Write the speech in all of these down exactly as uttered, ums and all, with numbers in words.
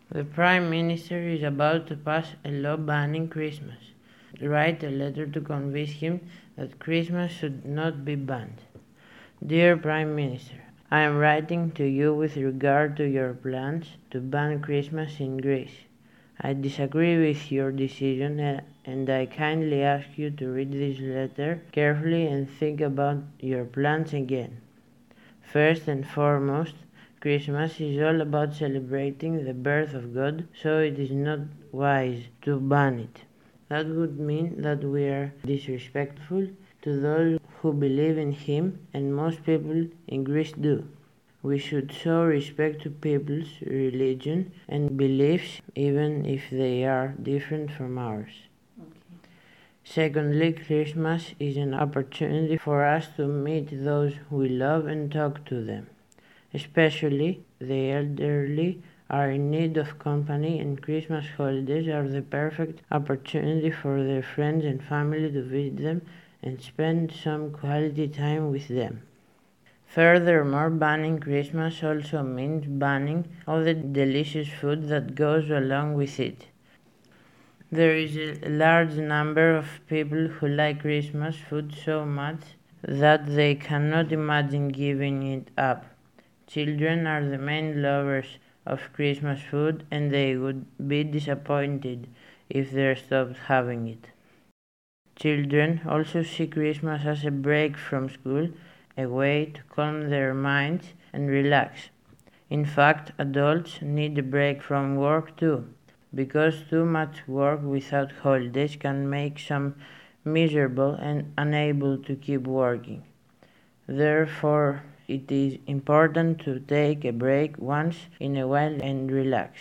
The Prime Minister is about to pass a law banning Christmas. Write a letter to convince him that Christmas should not be banned. Dear Prime Minister, I am writing to you with regard to your plans to ban Christmas in Greece. I disagree with your decision and I kindly ask you to read this letter carefully and think about your plans again. First and foremost, Christmas is all about celebrating the birth of God, so it is not wise to ban it. That would mean that we are disrespectful to those who believe in Him, and most people in Greece do. We should show respect to people's religion and beliefs, even if they are different from ours. Okay. Secondly, Christmas is an opportunity for us to meet those we love and talk to them. Especially the elderly are in need of company, and Christmas holidays are the perfect opportunity for their friends and family to visit them and spend some quality time with them. Furthermore, banning Christmas also means banning all the delicious food that goes along with it. There is a large number of people who like Christmas food so much that they cannot imagine giving it up. Children are the main lovers of Christmas food, and they would be disappointed if they stopped having it. Children also see Christmas as a break from school, a way to calm their minds and relax. In fact, adults need a break from work too, because too much work without holidays can make some miserable and unable to keep working. Therefore, it is important to take a break once in a while and relax.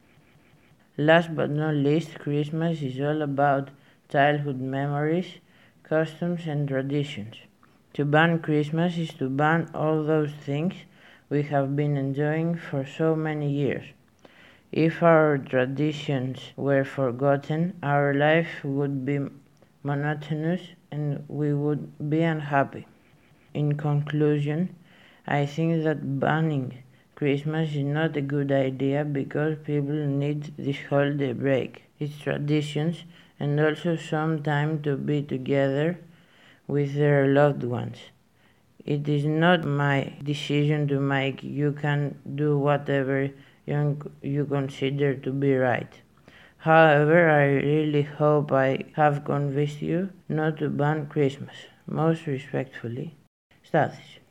Last but not least, Christmas is all about childhood memories, customs and traditions. To ban Christmas is to ban all those things we have been enjoying for so many years. If our traditions were forgotten, our life would be monotonous and we would be unhappy. In conclusion, I think that banning Christmas is not a good idea because people need this holiday break, its traditions, and also some time to be together with their loved ones. It is not my decision to make. You can do whatever you, you consider to be right. However, I really hope I have convinced you not to ban Christmas. Most respectfully, Stathis.